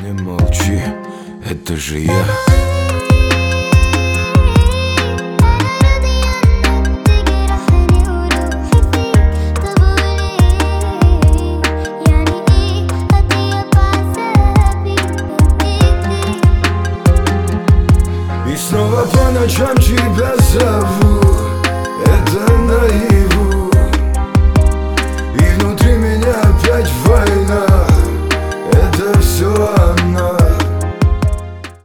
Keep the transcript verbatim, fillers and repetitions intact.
Не молчи, это же я. И снова по ночам тебя зову. Это наив.